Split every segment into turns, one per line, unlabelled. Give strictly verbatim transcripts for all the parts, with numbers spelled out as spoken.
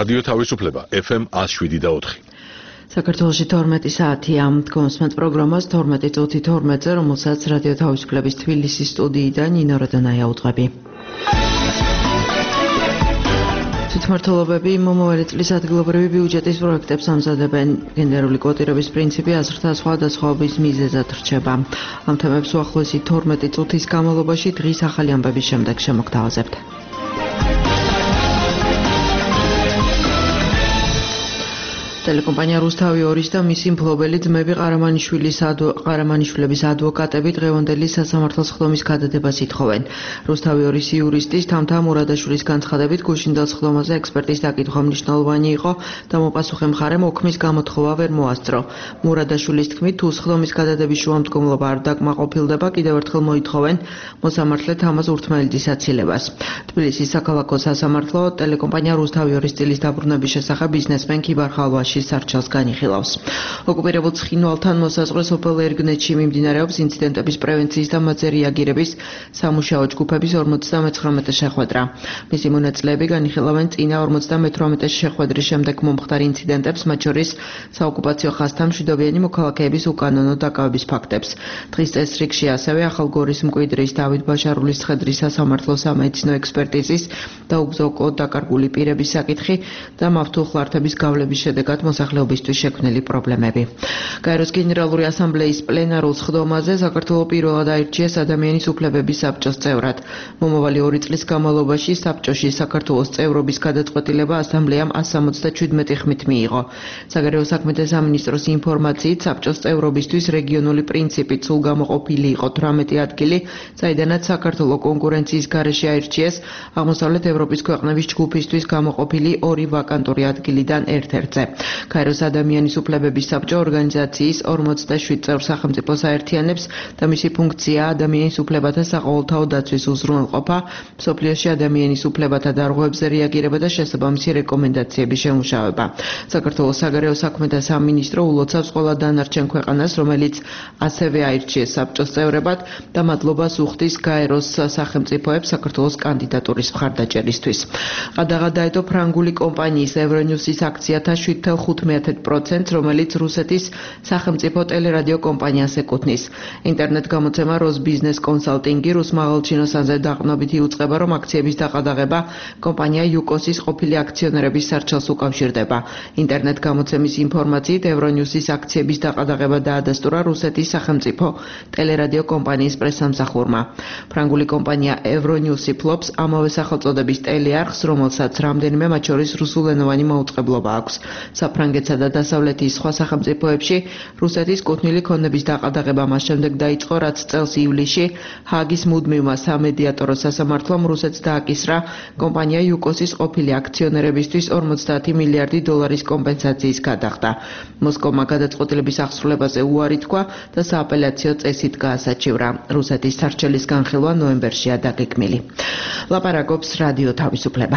რადიო თავისუფლება ეფ ემ one oh seven და four.
საქართველოში თორმეტი საათია. კონსმენთ პროგრამას თორმეტი წუთი თორმეტზე, რომელსაც რადიო თავისუფლების თბილისის სტუდიიდან ნინო როდონაია უძღვები. თვითმმართველობები მომავალი წლის ადგილობრივი ბიუჯეტის პროექტებს ამზადებენ. გენდერული კვოტირების პრინციპი აზრთა სხვადასხვაობის მიზეზად რჩება. ამ თემებს უახლოესი თორმეტი წუთის განმავლობაში დღის ახალი ამბების შემდეგ შემოგთავაზებთ. ტელეკომპანია რუსთავი ორის და მისი მფლობელი ძმები ყარამანიშვილის ყარამანიშვილების ადვოკატები დღევანდელი სასამართლოს ხდომის გადადებას ითხოვენ. რუსთავი ორის იურისტის თამთა მურადაშვილის განცხადებით გუშინდელ ხდომაზე ექსპერტის დაკითხვა მნიშვნელოვანი იყო და მოპასუხე მხარემ ოქმის გამოთხოვა ვერ მოასწრო. მურადაშვილის თქმით, თუ ხდომის გადადების შუამდგომლობა არ დაკმაყოფილდება, კიდევ ერთხელ მოითხოვენ მოსამართლედ ამას ურთმელეთის აცილებას. თბილისის საქალაქო სასამართლო ტელეკომპანია რუსთავი ორის წილის დაბრუნების შესახებ ბიზნესმენ ქიბარ ხალვაში სარჩელს განიხილავს. ოკუპირებულ ცხინვალთან მოსაზღვრე სოფელ ერგნეთში მიმდინარეობს ინციდენტების პრევენციის და მათზე რეაგირების სამუშაო ჯგუფების ორმოცდამეცხრამეტე შეხვედრა. მისი მონაწილეები განიხილავენ წინა ორმოცდამეთვრამეტე შეხვედრის შემდეგ მომხდარ ინციდენტებს, მათ შორის საოკუპაციო ხაზთან მშვიდობიანი მოქალაქეების უკანონო დაკავების ფაქტებს. დღის წესრიგში ასევე ახალგორის მკვიდრის დავით ბაშარულის ცხედრის სასამართლო სამედიცინო ექსპერტიზის და უგზო დაკარგული პირების საკითხი და მავთულხლართების გავლების შედეგად მოსახლეობისთვის შექმნილი პრობლემები. გაეროს გენერალური ასამბლეის პლენარულ სხდომაზე საქართველო პირველად აირჩიეს ადამიანის უფლებების საბჭოს წევრად. მომავალი ორი წლის განმავლობაში საბჭოში საქართველოს წევრობის გადაწყვეტილება ასამბლეამ one hundred seventy-seven ხმით მიიღო. საგარეო საქმეთა სამინისტროს ინფორმაციით საბჭოს წევრობისთვის რეგიონული პრინციპით სულ გამოყოფილი იყო თვრამეტი ადგილი, საიდანაც საქართველო კონკურენციის გარეშე აირჩიეს აღმოსავლეთ ევროპის ქვეყნების ჯგუფისთვის გამოყოფილი ორი ვაკანტური ადგილიდან ერთ-ერთზე. გაეროს ადამიანის უფლებების საბჭო ორგანიზაციის forty-seven წევრ სახელმწიფოს აერთიანებს და მისი ფუნქციაა ადამიანის უფლებათა საყოველთაო დაცვის უზრუნველყოფა, მსოფლიოში ადამიანის უფლებათა დარღვევებზე რეაგირება და შესაბამისი რეკომენდაციების შემუშავება. საქართველოს საგარეო საქმეთა სამინისტრო ულოცავს ყველა დანარჩენ ქვეყანას, რომელიც ასევე აირჩიეს საბჭოს წევრებად და მადლობას უხდის გაეროს სახელმწიფოებს საქართველოს კანდიდატურის მხარდაჭერისთვის. ყადაღა დაედო ფრანგული კომპანიის ევრონიუსის აქციათა seven point five percent, რომელიც რუსეთის სახელმწიფო ტელერადიო კომპანიას ეკუთვნის. ინტერნეტ გამოცემა როსბიზნეს კონსალტინგი რუს მაღალჩინოსანზე დაყრდნობით იუწყება, რომ აქციების დაყადაღება კომპანია იუკოსის ყოფილი აქციონერების სარჩელს უკავშირდება. ინტერნეტ გამოცემის ინფორმაციით ევრონიუსის აქციების დაყადაღება დაადასტურა რუსეთის სახელმწიფო ტელერადიო კომპანიის პრესსამსახურმა. ფრანგული კომპანია ევრონიუსი ფლობს ამავე სახელწოდების ტელეარხს, რომელსაც რამდენიმე მათ შორის რუსულენოვანი მაუწყებლობა აქვს. საფრანგეთსა და დასავლეთის სხვა სახელმწიფოებში რუსეთის კუთვნილი ქონების დაყადაღება მას შემდეგ დაიწყო, რაც წელს ივლისში ჰააგის მუდმივმა სამედიატორო სასამართლომ რუსეთს დააკისრა კომპანია იუკოსის ყოფილი აქციონერებისთვის forty მილიარდი დოლარის კომპენსაციის გადახდა. მოსკოვმა გადაწყვეტილების აღსრულებაზე უარი თქვა და სააპელაციო წესით გაასაჩივრა. რუსეთის სარჩელის განხილვა ნოემბერშია დაგეგმილი. ლაპარაკობს რადიო თავისუფლება.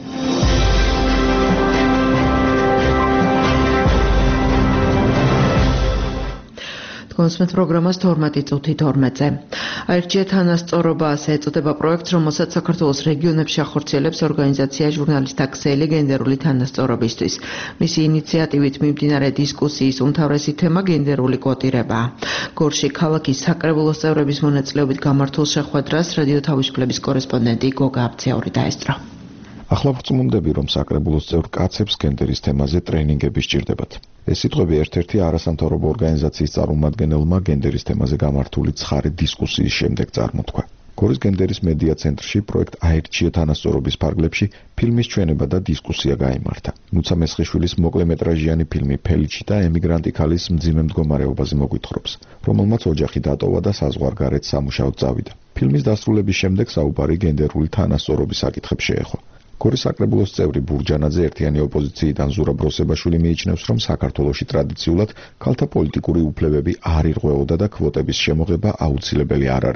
კონსმენთ პროგრამას თორმეტი წუთი თორმეტზე. აირჩიეთ თანასწორობა ასე ეწოდება პროექტს, რომელსაც საქართველოს რეგიონებში ახორციელებს ორგანიზაცია ჟურნალისტთა ქსელი გენდერული თანასწორობისთვის. მისი ინიციატივით მიმდინარე დისკუსიის უმთავრესი თემა გენდერული კვოტირებაა. გორში ქალაქის საკრებულოს წევრების მონაწილეობით გამართულ შეხვედრას რადიო თავისუფლების კორესპონდენტი გოგა აბცაური დაესწრო.
ახლა ვწმუნდები, რომ საკრებულოს წევრ კაცებს გენდერის თემაზე ტრეინინგები სჭირდებათ. ეს სიტყვები ერთ-ერთი არასამთავრობო ორგანიზაციის წარმომადგენელმა გენდერის თემაზე გამართული ცხარე დისკუსიის შემდეგ წარმოთქვა. გორის გენდერის მედია ცენტრში პროექტ აირჩიეთ თანასწორობის ფარგლებში ფილმის ჩვენება და დისკუსია გაიმართა. ნუცა მესხიშვილის მოკლემეტრაჟიანი ფილმი ფელიჩი და ემიგრანტი ქალის მძიმე მდგომარეობაზე მოგვითხრობს, რომელმაც ოჯახი დატოვა და საზღვარგარეთ სამუშაოდ წავიდა. ფილმის დასრულების შემდეგ საუბარი გენდერული თანასწორობის საკითხებს შეეხო. გორის საკრებულოს წევრი ბურჯანაძე ერთიანი ოპოზიციიდან ზურაბ როსებაშვილი მიიჩნევს, რომ საქართველოში ტრადიციულად ქალთა პოლიტიკური უფლებები არ ირღვეოდა და კვოტების შემოღება აუცილებელი არ არის.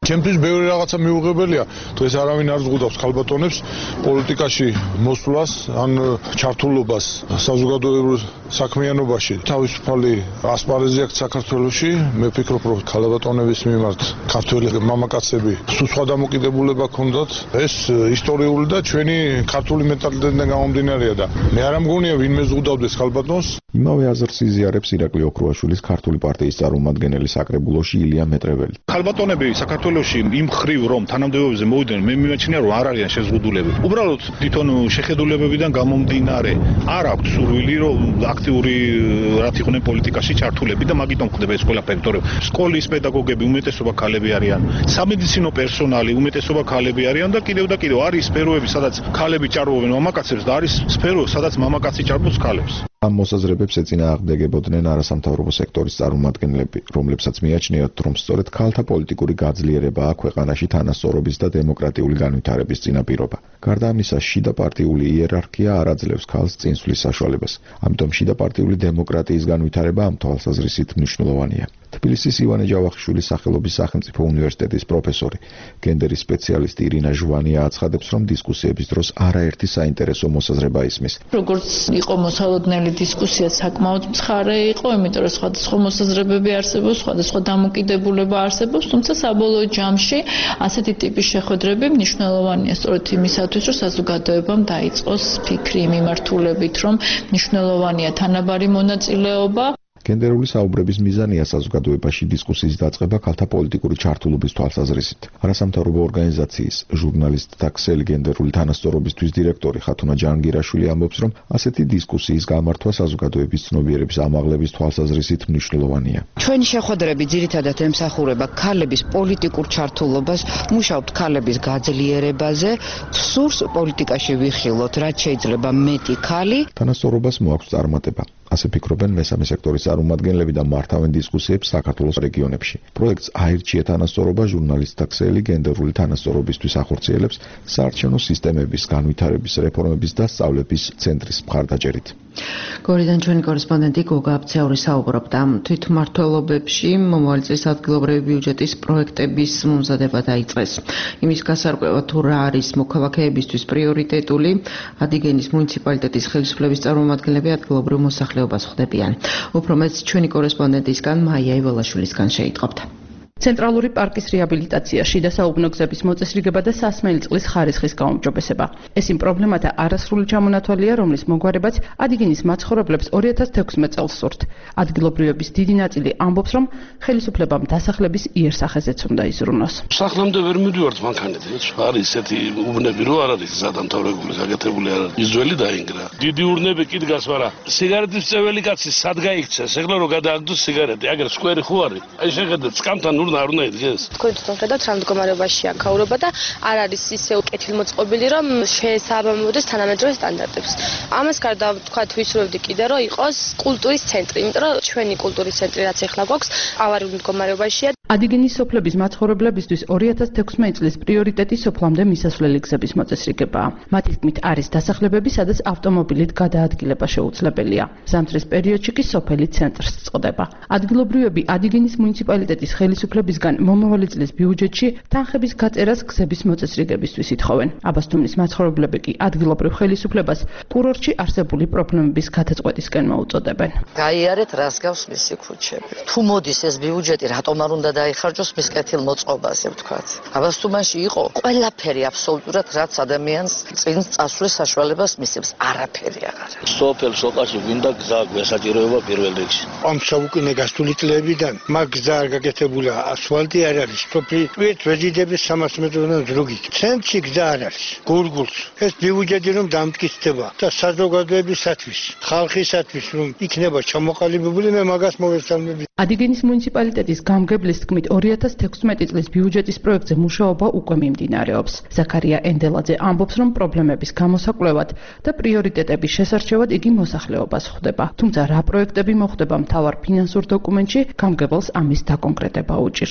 ჩემთვის ბევრი რაღაცა მიუღებელია. დღეს არავინ არ ზღუდავს ქალბატონებს პოლიტიკაში მოსვლას ან ჩართულობას საზოგადოებრივ საქმიანობაში. თავისუფალი ასპარეზი აქვს საქართველოში. მე ვფიქრობ, რომ ქალბატონების მიმართ ქართველი მამაკაცები სულ სხვა დამოკიდებულება ჰქონდათ. ეს ისტორიული და ჩვენი ქართული მენტალიტეტიდან გამომდინარეა და მე არ მგონია ვინმე ზღუდავდეს ქალბატონს.
იმავე აზრს იზიარებს ირაკლი ოქროაშვილის ქართული პარტიის წარმომადგენელი საკრებულოში ილია მეტრეველი.
ქალბატონები საქართველოში იმ ხრივ რომ თანამდებობებზე მოვიდნენ, მე მიმაჩნია რომ არ არიან შეზღუდულები. უბრალოდ თვითონ შეხედულებებიდან გამომდინარე არ აქვს სურვილი რომ აქტიური რაც იყვნენ პოლიტიკაში ჩართულები და მაგიტომ ხდება ეს ყველაფერი, თორემ სკოლის პედაგოგები უმეტესობა ქალები არიან, სამედიცინო პერსონალი უმეტესობა ქალები არიან და კიდევ და კიდევ არის სფეროები, სადაც ქალები ჭარბობენ მამაკაცებს და არის სფერო, სადაც მამაკაცი ჭარბობს ქალებს.
ამ მოსაზრებებს ეწინააღმდეგებოდნენ არასამთავრობო სექტორის წარმომადგენლები, რომლებსაც მიაჩნიათ, რომ სწორედ ქალთა პოლიტიკური გაძლიერებაა ქვეყანაში თანასწორობის და დემოკრატიული განვითარების წინაპირობა. გარდა ამისა, შიდა პარტიული იერარქია არ აძლევს ქალს წინსვლის საშუალებას. ამიტომ შიდა პარტიული დემოკრატიის განვითარება ამ თვალსაზრისით მნიშვნელოვანია. თბილისის ივანე ჯავახიშვილის სახელობის სახელმწიფო უნივერსიტეტის პროფესორი, გენდერის სპეციალისტი ირინა ჟვანია აცხადებს, რომ დისკუსიების დროს არაერთი საინტერესო მოსაზრება ისმის.
როგორც იყო მოსალოდნელი დისკუსია საკმაოდ მცხარე იყო, იმიტომ რომ სხვადასხვა მოსაზრებები არსებობს, სხვადასხვა დამოკიდებულება არსებობს, თუმცა საბოლოო ჯამში ასეთი ტიპის შეხვედრები მნიშვნელოვანია სწორედ იმისათვის, რომ საზოგადოებამ დაიწყოს ფიქრი მიმართულებით, რომ მნიშვნელოვანია თანაბარი მონაწილეობა.
გენდერული საუბრების მიზანია საზოგადოებაში დისკუსიის დაწყება ქალთა პოლიტიკური ჩართულობის თვალსაზრისით. არასამთავრობო ორგანიზაციის ჟურნალისტთა ქსელი გენდერული თანასწორობისთვის დირექტორი ხათუნა ჯანგირაშვილი ამბობს, რომ ასეთი დისკუსიის გამართვა საზოგადოების ცნობიერების ამაღლების თვალსაზრისით მნიშვნელოვანია.
ჩვენი შეხვედრები ძირითადად ემსახურება ქალების პოლიტიკურ ჩართულობას, მუშაობთ ქალების გაძლიერებაზე, სურს პოლიტიკაში ვიხილოთ, რაც შეიძლება მეტი ქალი.
თანასწორობას მოაქვს წარმატება. ასე ფიქრობენ მესამე სექტორის წარმომადგენლები და მართავენ დისკუსიებს საქართველოს რეგიონებში. პროექტს აირჩია თანასწორობა ჟურნალისტთა ქსელი გენდერული თანასწორობისთვის ახორციელებს საარჩევნო სისტემების განვითარების რეფორმების და სწავლების ცენტრის მხარდაჭერით.
გორიდან ჩვენი კორესპონდენტი გოგა აბცეური საუბრობდა თვითმმართველობებში მომავალი წლის ადგილობრივი ბიუჯეტის პროექტების მომზადება დაიწყეს. იმის გასარკვევად თუ რა არის მოქალაქეებისთვის პრიორიტეტული, ადიგენის მუნიციპალიტეტის ხელისუფლების წარმომადგენლები ადგილობრივ მოსახლეობას ხვდებიან. უფრო მეტს ჩვენი კორესპონდენტისგან მაია ივალაშვილისგან შეიტყობთ.
ცენტრალური პარკის რეაბილიტაციაში და საუბნო გზების მოწესრიგება და სასმელი წყლის ხარისხის გაუმჯობესება. ეს იმ პრობლემათა არასრული ჩამონათვალია, რომლის მოგვარებაც ადიგენის მაცხოვრებლებს ორი ათას თექვსმეტ წელს სურთ. ადგილობრივების დიდი ნაწილი ამბობს, რომ ხელისუფლებამ დასახლების იერსახეზეც უნდა იზრუნოს.
სახლამდე ვერ მივდივართ მანქანით, არის ესეთი უბნები, რო არ არის გადამთავრებული, გაკეთებული არ არის. იძველი დაინგრა. დიდი ურნები კი დგას, მაგრამ სიგარეტის წეველი კაცი სად გაიქცეს? ეხლა რო გადააგდოს სიგარეტი, აგერ სკვერი ხო არის? აი შეხედეთ, სკამთან არ უნდა იდგეს.
თქვენ თვითონ ხედავთ რა მდგომარეობაშია ქაურობა და არ არის ისე კეთილმოწყობილი, რომ შეესაბამებოდეს თანამედროვე სტანდარტებს. ამას გარდა ვთქვათ, ვისურვებდი კიდე, რომ იყოს კულტურის ცენტრი, იმიტომ რომ ჩვენი კულტურის ცენტრი რაც ახლა გვაქვს, ავარიულ მდგომარეობაშია.
ადიგენის სოფლების მაცხოვრებლებისთვის ორი ათას თექვსმეტ წლის პრიორიტეტი სოფლამდე მისასვლელი გზების მოწესრიგებაა. მათი თქმით არის დასახლებები, სადაც ავტომობილით გადაადგილება შეუძლებელია. ზამთრის პერიოდში კი სოფელი ცენტრს წყდება. ადგილობრივები ადიგენის მუნიციპალიტეტის ხელისუფლებისგან მომავალი წლის ბიუჯეტში თანხების გაწერას გზების მოწესრიგებისთვის ითხოვენ. აბასთუმნის მაცხოვრებლები კი ადგილობრივ ხელისუფლებას კურორტში არსებული პრობლემების გადაწყვეტისკენ მოუწოდებენ.
გაიარეთ რას გავს მისი ქუჩები. თუ მოდის ეს ბიუჯეტი, რატომ არ უნდა დაიხარჯოს მის კეთილმოწყობაზე, ვთქვათ. აბასთუმანში იყო ყველაფერი აბსოლუტურად, რაც ადამიანს წინ წასვლის საშუალებას მისცემს, არაფერი აღარ.
სოფელ სოფაში გვინდა გზა გვესაჭიროება პირველ რიგში.
ამ საუკუნე გასული წლებიდან მაგ გზა არ გაკეთებულა, ასფალტი არ არის, სოფლი ტვირთ ვეზიდების სამას მეტროდან ზრუგით. ცენტრში გზა არ არის. გურგულს ეს ბიუჯეტი რომ დამტკიცდება და საზოგადოებისათვის, ხალხისათვის რომ იქნება ჩამოყალიბებული, მე მაგას მოვესალმები.
ადიგენის მუნიციპალიტეტის გამგებლის თქმით ორი ათას თექვსმეტ წლის ბიუჯეტის პროექტზე მუშაობა უკვე მიმდინარეობს. ზაქარია ენდელაძე ამბობს, რომ პრობლემების გამოსაკვლევად და პრიორიტეტების შესარჩევად იგი მოსახლეობას ხვდება. თუმცა რა პროექტები მოხდება მთავარ ფინანსურ დოკუმენტში, გამგებელს ამის დაკონკრეტება უჭირს.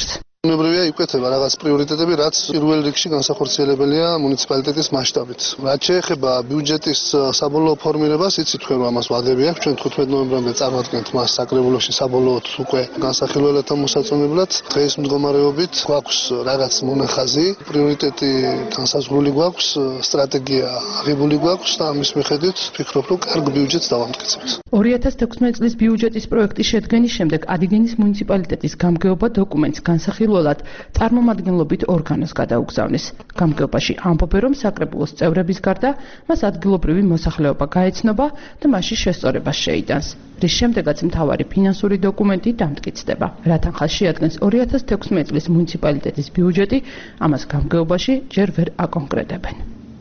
უნებრივია იკვეთება რაღაც პრიორიტეტები, რაც პირველ რიგში განსახორციელებელია მუნიციპალიტეტის მასშტაბით. რაც შეეხება ბიუჯეტის საბოლოო ფორმირებას, იცით თქვენ რომ ამას ვადები აქვს, ჩვენ თხუთმეტ ნოემბრამდე წარმატებთ მას საკრებულოში საბოლოოდ უკვე განსახილველთა მოსაწონებლად. დღეს მდგომარეობით გვაქვს რაღაც მონახაზი, პრიორიტეტი განსაზღვრული გვაქვს, სტრატეგია აღებული გვაქვს და ამის მიხედვით ვფიქრობ, რომ კარგ ბიუჯეტს დავამტკიცებთ.
ორი ათას თექვსმეტ წლის ბიუჯეტის პროექტის შედგენის შემდეგ ადიგენის მუნიციპალიტეტის გამგეობა დოკუმენტს განსახილველად წარმომადგენლობით ორგანოს გადაუგზავნეს. გამგეობაში ამბობენ, რომ საკრებულოს წევრების გარდა მას ადგილობრივი მოსახლეობა გაეცნობა და მასში შესწორებას შეიტანს. რის შემდეგაც მთავარი ფინანსური დოკუმენტი დამტკიცდება. რა თანხას შეადგენს ორი ათას თექვსმეტ წლის მუნიციპალიტეტის ბიუჯეტი, ამას გამგეობაში ჯერ ვერ აკონკრეტებენ.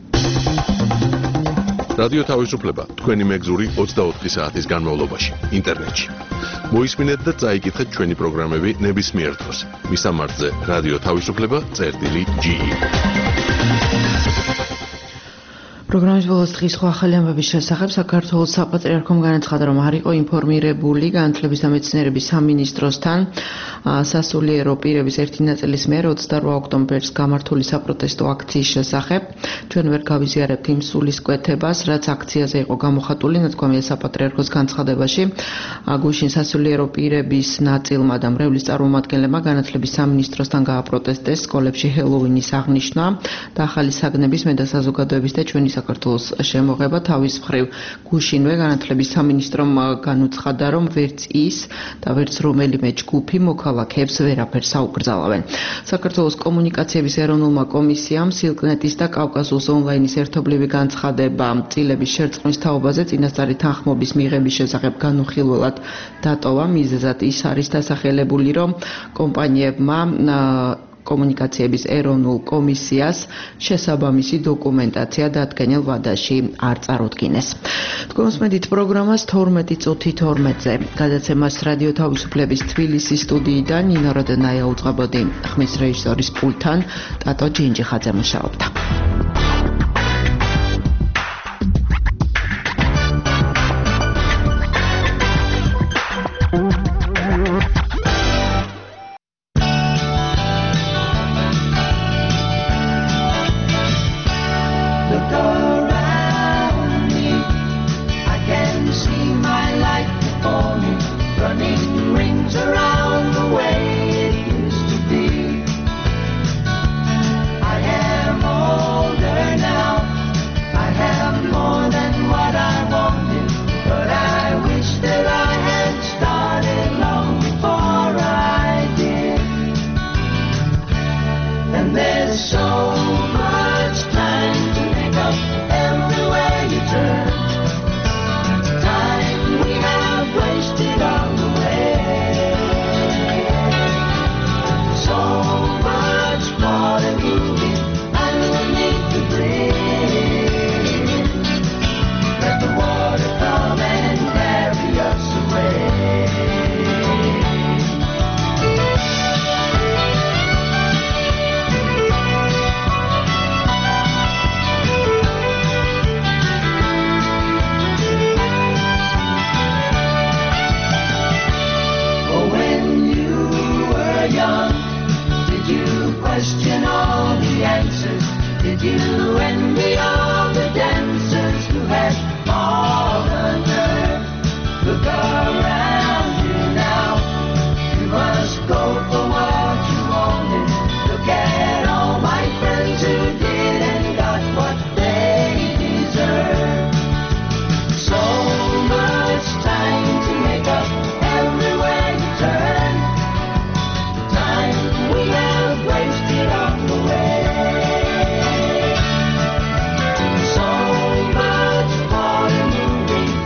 რადიო თავისუფლება თქვენი მეგზური ოცდაოთხი საათის განმავლობაში ინტერნეტში. მოისმინეთ და წაიკითხეთ ჩვენი პროგრამები ნებისმიერ დროს. მისამართზე რადიო თავისუფლება წერტილი ჯი.
პროგრამის ბოლოს დღის სხვა ახალი ამბების შესახებ საქართველოს საპატრიარქომ განაცხადა, რომ არ იყო ინფორმირებული განათლების და მეცნიერების სამინისტროსთან სასულიერო პირების ერთი ნაწილის მიერ ოცდაორ ოქტომბერს გამართული საპროტესტო აქციის შესახებ. ჩვენ ვერ გავიზიარებთ იმ სულისკვეთებას, რაც აქციაზე იყო გამოხატული, ნათქვამია საპატრიარქოს განცხადებაში. გუშინ სასულიერო პირების ნაწილმა და მრევლის წარმომადგენლებმა განათლების სამინისტროსთან გააპროტესტეს სკოლებში ჰელოუინის აღნიშვნა და ახალი საგნების მე და საზოგადოების და ჩვენი საქართველოს შემოღება. თავის მხრივ გუშინვე განათლების სამინისტრომ განუცხადა, რომ ვერც ის და ვერც რომელიმე ჯგუფი მოქალაქეებს ვერაფერს აუკრძალავენ. საქართველოს კომუნიკაციების ეროვნულმა კომისიამ სილკნეტის და კავკასიის ონლაინის ერთობლივი განცხადება წილების შერწყმის თაობაზე წინასწარი თანხმობის მიღების შესახებ განუხილველად დატოვა. მიზეზად ის არის დასახელებული, რომ კომპანიებმა კომუნიკაციების ეროვნულ კომისიას შესაბამისი დოკუმენტაცია დადგენილ ვადაში არ წარუდგინეს. თქვენს მედით პროგრამას თორმეტი წუთი თორმეტზე. გადაცემას რადიო თავისუფლების თბილისის სტუდიიდან ნინო როდენაია უძღვებოდი. ხმის რეჟისორის პულტთან ტატო ჯინჯიხაძე მუშაობდა.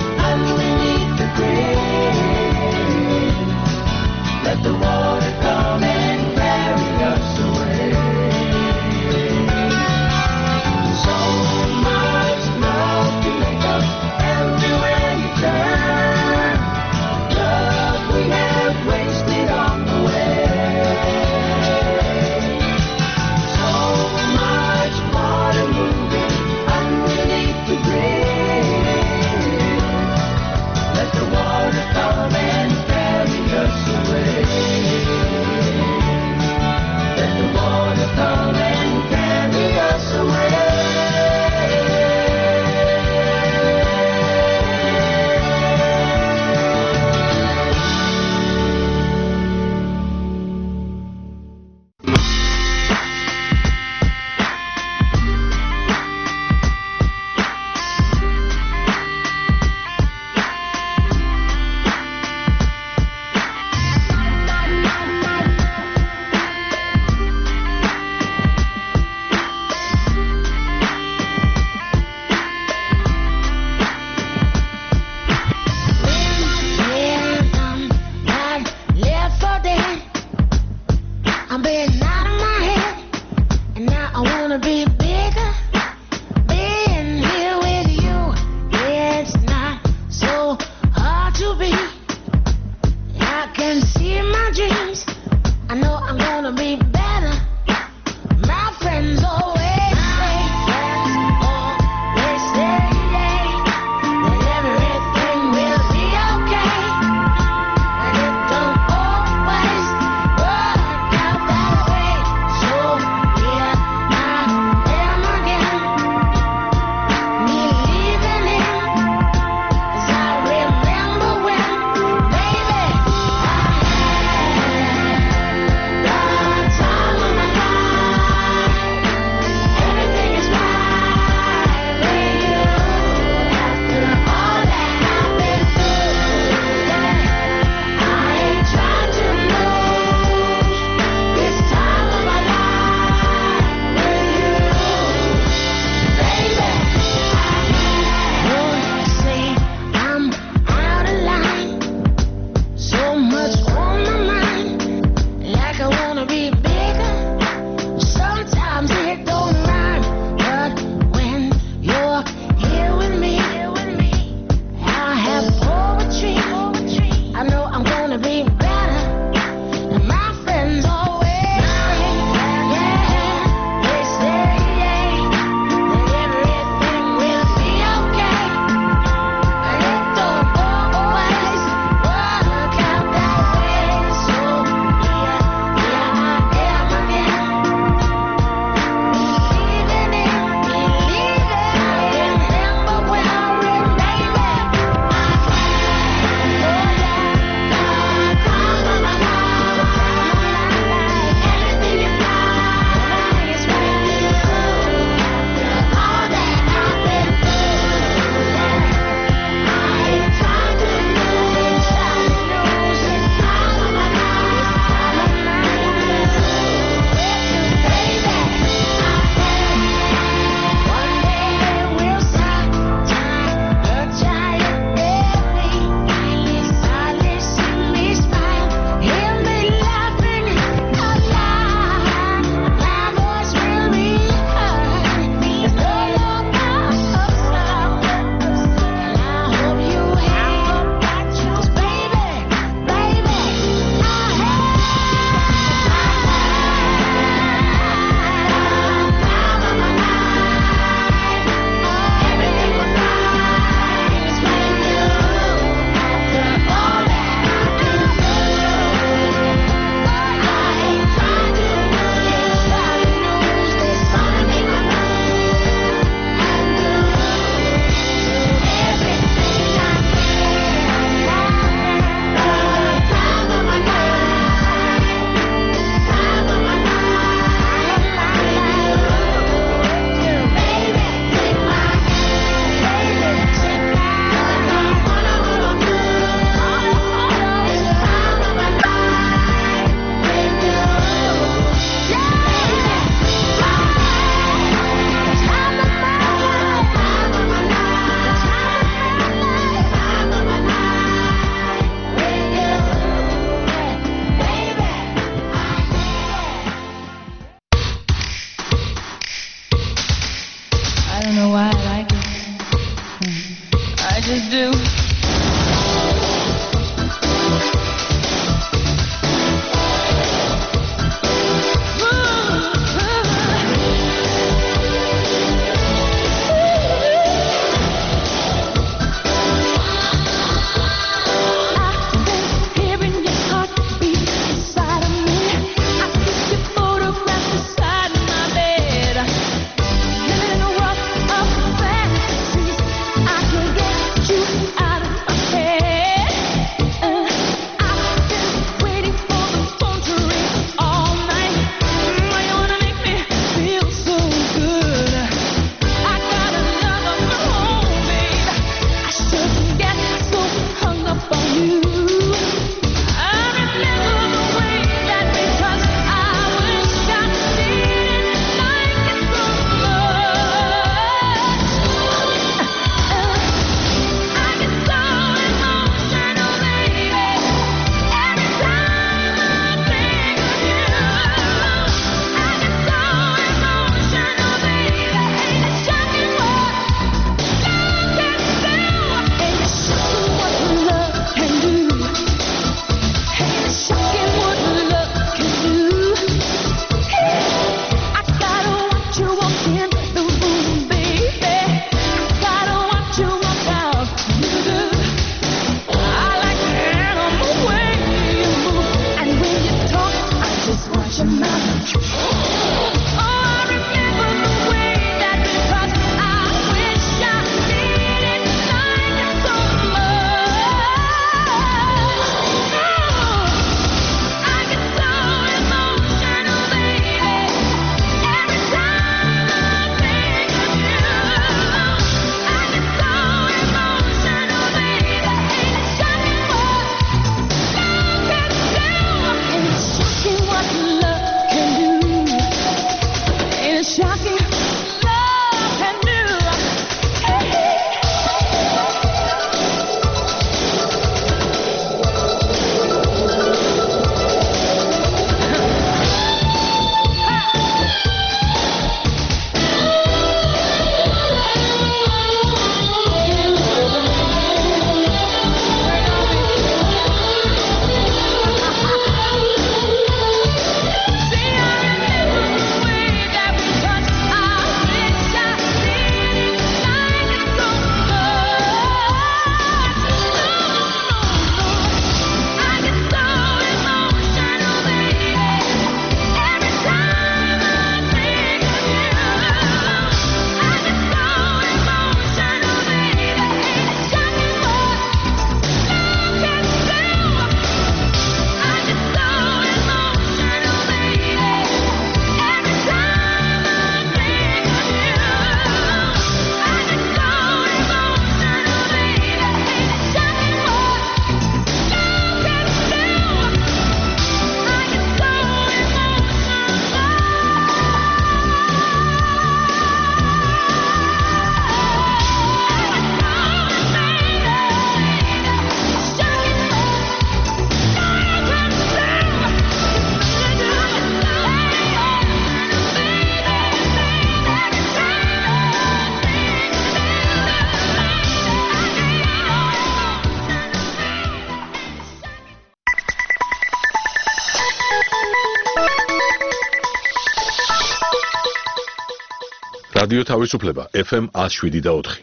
Let the water come.
რადიო თავისუფლება ეფ ემ one oh seven და four.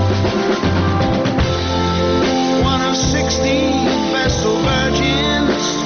Vessel virgins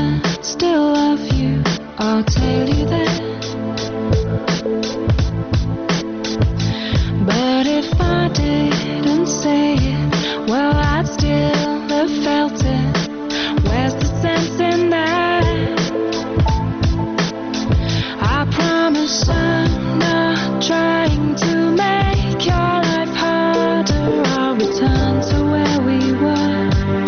still love you, I'll tell you that. But if I didn't say it, well, I'd still have felt it. Where's the sense in that? I promise I'm not trying to make your life harder. I'll return to where we were.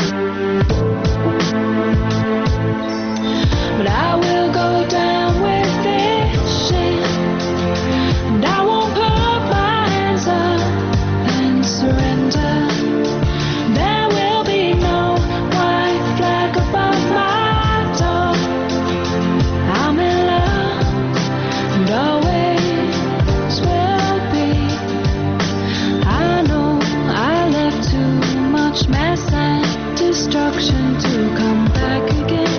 But I will go down with this shit, and I won't put my hands up and surrender. There will be no white flag above my door. I'm in love and always will be. I know I left too much mess and destruction to come back again.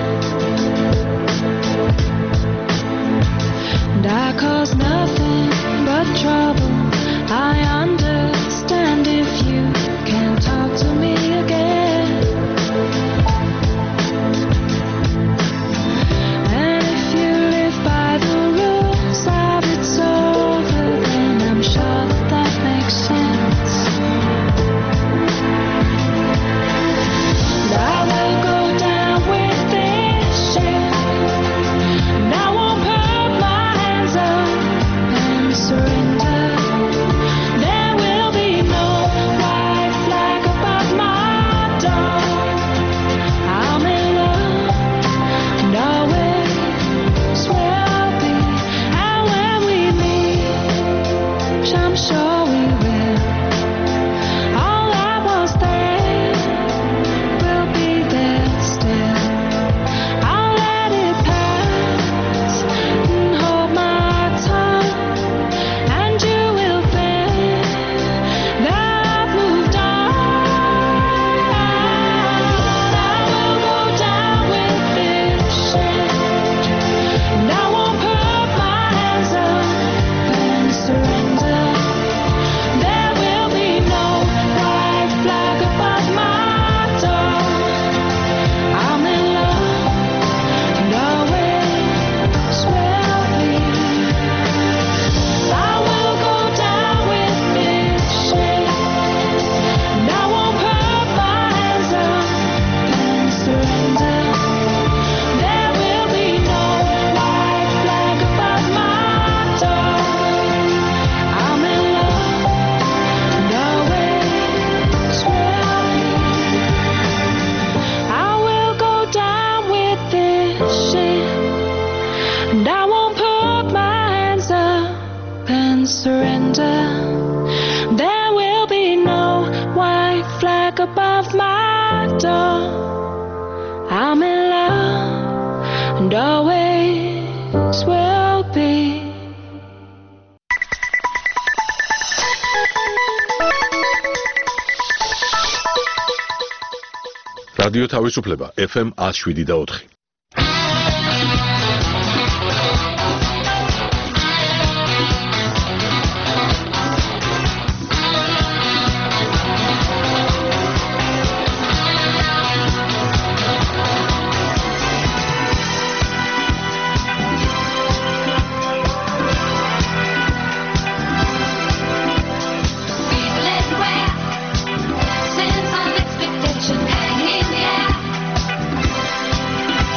And I cause nothing but trouble. I understand if you can't talk to me again. And if you live by the rules of it's over, then I'm sure that that makes sense. And I will go down with this shit, and I won't put my hands up and surrender. There will be no white flag above my door. I'm in love and always will be. And when we meet, I'm sure we will. All that was there will be there still. I'll let it pass and hold my tongue, and you will think that I've moved on. I will go down with this shit, and I won't put my hands up and surrender. There will be no white flag above my door. I'm in love and always will be. I will go down with this shit, and I won't put my hands up and surrender. There will be no white flag above my door. I'm in love and always will be. I will go down with this shit, and I won't put my hands up and surrender. There will be no white flag above my door. I'm in love and always will be.
რადიო თავისუფლება ეფ ემ one oh seven და four.
Sense of expectation hanging in the air.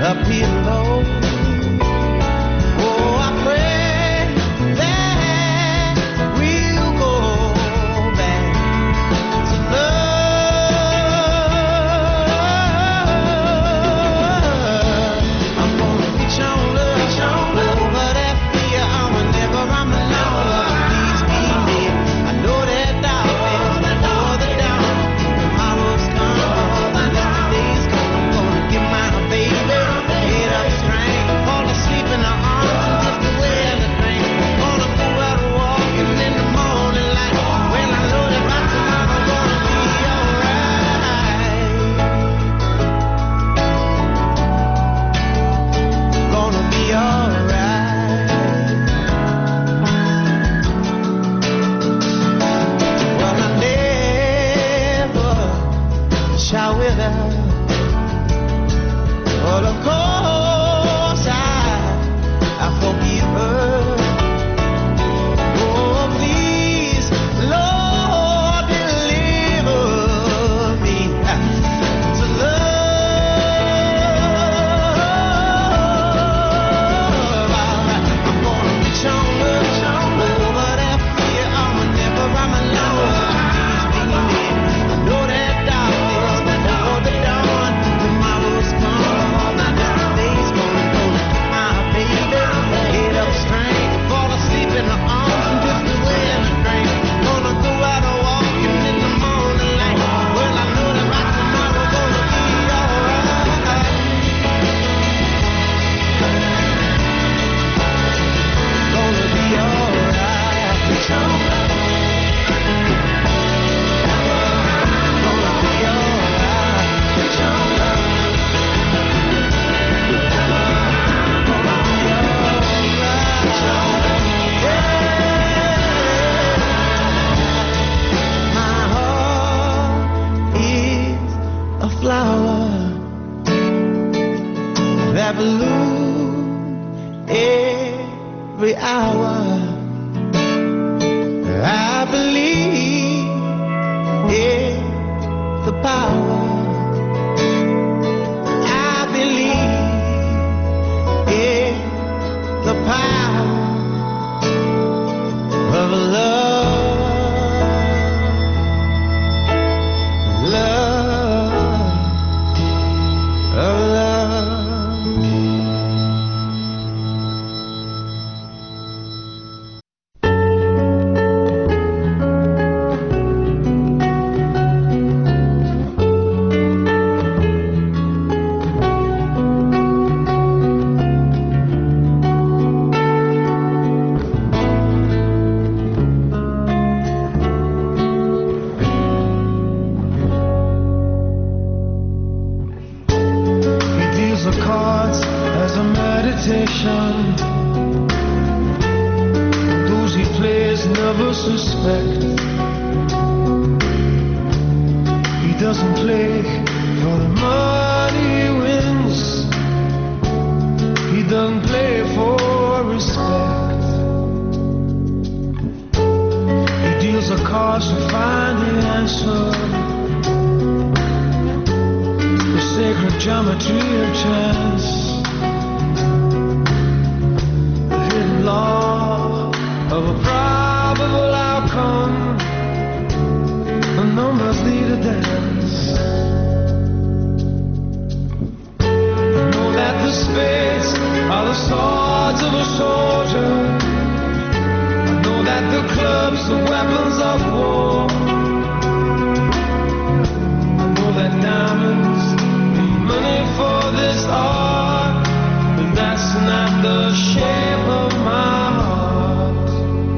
up here low. Oh, I pray that we'll go back to love. I'm gonna reach on love, over that fear. I'm whenever I'm alone. Please be near. I know that darkness, know the dawn. Tomorrow's come, the next day's come. I'm gonna get my baby, head up straight, fall asleep in her arms and just the way of the drink. Gonna go out walking in the morning light. Well, I know that my tomorrow gonna be alright. Gonna be alright. Well, I never shall wither. But of course I, I forgive her. Oh, please, Lord, deliver me to love. I'm gonna reach on love, over that fear. I'm whenever I'm alone. Please be near. I know that darkness, know the dawn. Tomorrow's come, the next day's gonna go. My baby, head up straight, fall asleep in her arms and just the way of the drink. Gonna go out a walking in the morning light. Well, I know that my tomorrow gonna be alright. Gonna be alright. Gonna be My heart is a flower that blooms every hour. I believe in the power. I believe in the power of love, love, of love. He deals the cards as a meditation. Those he plays never suspect. He doesn't play for the money he wins. He doesn't play for respect. He deals the cards to find the answer. The sacred geometry of chance. The hidden law of a probable outcome. The numbers lead a dance. I know that the spades are the swords of a soldier. I know that the clubs are weapons of war. I know that diamonds need money for this art, but that's not the shape of my heart.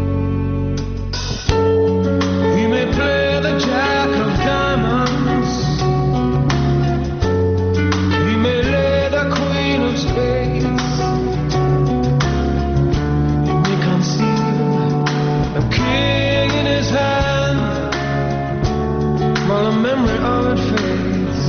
He may play the jack of diamonds. He may lay the queen of spades. He may conceal a king in his hand while the memory of it fades.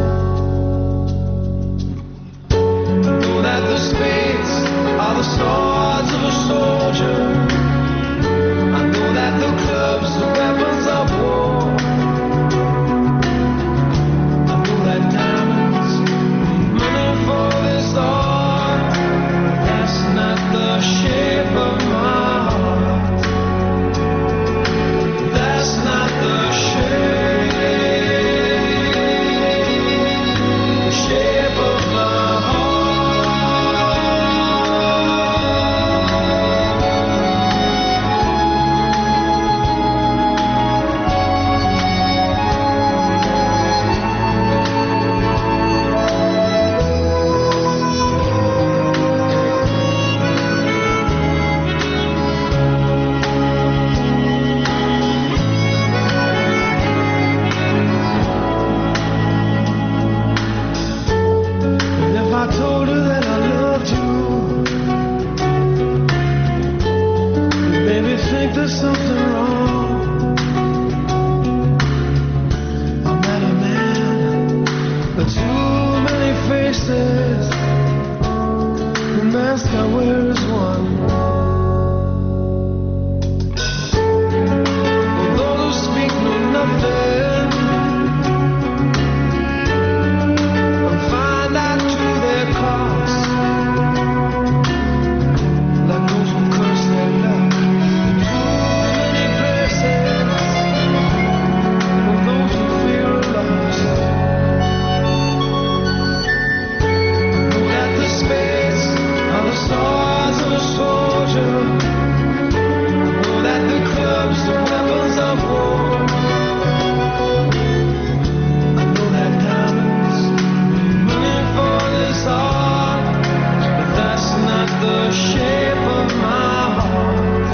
I know that the spades are the swords of a soldier. I know that the clubs are weapons of war. I know that diamonds need money for this nothing and find out to their cost. Like those who curse their luck in too many places, or those who fear loss. Know that the space are the stars of a soldier. Know that the clubs are weapons of war. I know that diamonds money for this art, but that's not the shape of my heart.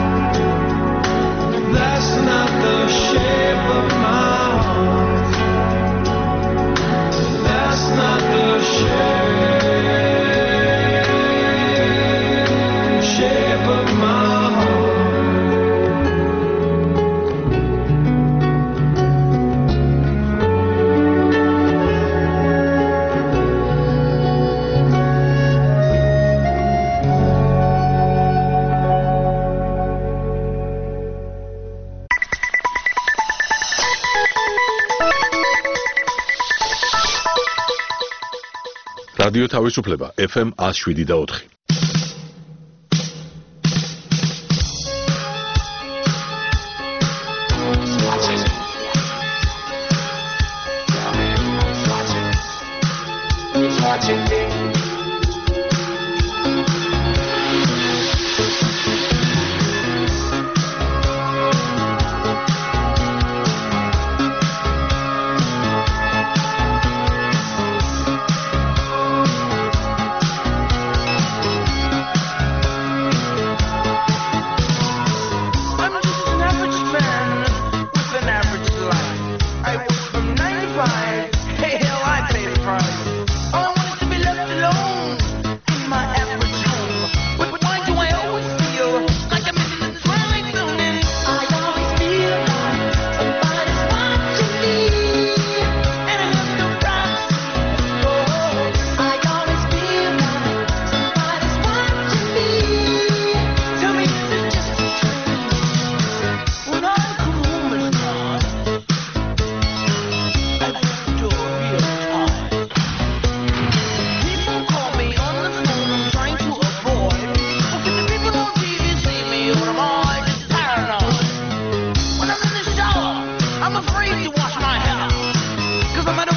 That's not the shape of my heart. That's not the shape, shape of my heart.
რადიო თავისუფლება ეფ ემ one oh seven და four.
I'm just an average man with an average life. I work from nine to five. Hey, hell, I pay the price. All I want is to be left alone in my average home. But why do I always feel like I'm in the twilight zone? And I always feel like somebody's watching me, and I have no privacy. Oh, I always feel like somebody's watching me. Tell me, is it just a dream? When I come home at night, I look the door real tight. People call me on the phone, I'm trying to avoid. Okay, the people on T V see me, or am I just paranoid? When I'm in the shower, I'm afraid to wash my hair, 'cause I'm at